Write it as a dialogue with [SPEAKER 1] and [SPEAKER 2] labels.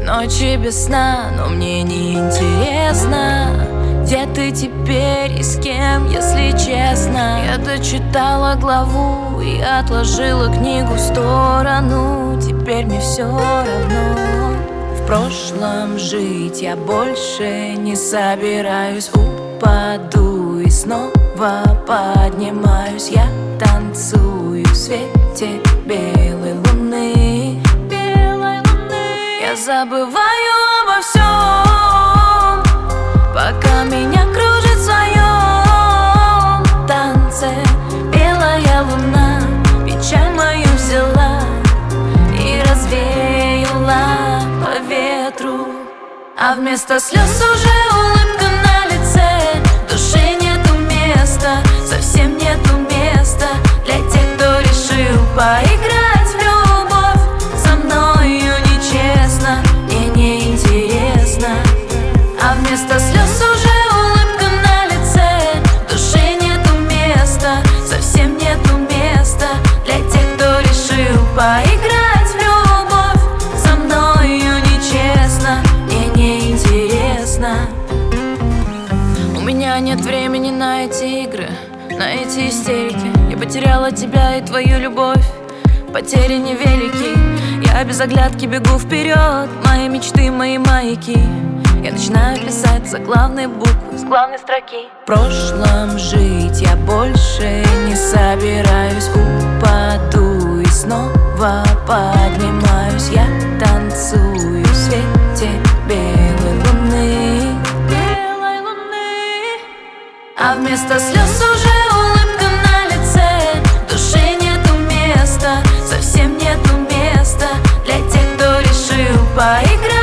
[SPEAKER 1] Ночи без сна, но мне не интересно, где ты теперь и с кем, если честно. Я дочитала главу и отложила книгу в сторону. Теперь мне все равно. В прошлом жить я больше не собираюсь. Упаду и снова поднимаюсь. Я танцую в свете белой луны. Я забываю обо всем, пока меня кружит в своем танце. Белая луна печаль мою взяла и развеяла по ветру. А вместо слез уже улыбка на лице. В душе нету места, совсем нету места для тех, кто решил поиграть в любовь со мною нечестно. Мне неинтересно. А вместо слез уже улыбка на лице. В душе нету места, совсем нету места для тех, кто решил поиграть в любовь со мною нечестно. Мне неинтересно. У меня нет времени на эти игры, на эти истерики. Я потеряла тебя и твою любовь. Потери невелики. Я без оглядки бегу вперед. Мои мечты, мои маяки. Я начинаю писать заглавные буквы с главной строки. В прошлом жить я больше не собираюсь. Упаду и снова поднимаюсь. Я танцую в свете белой луны. А вместо слез уже улыбка на лице. В душе нету места, совсем нету места для тех, кто решил поиграть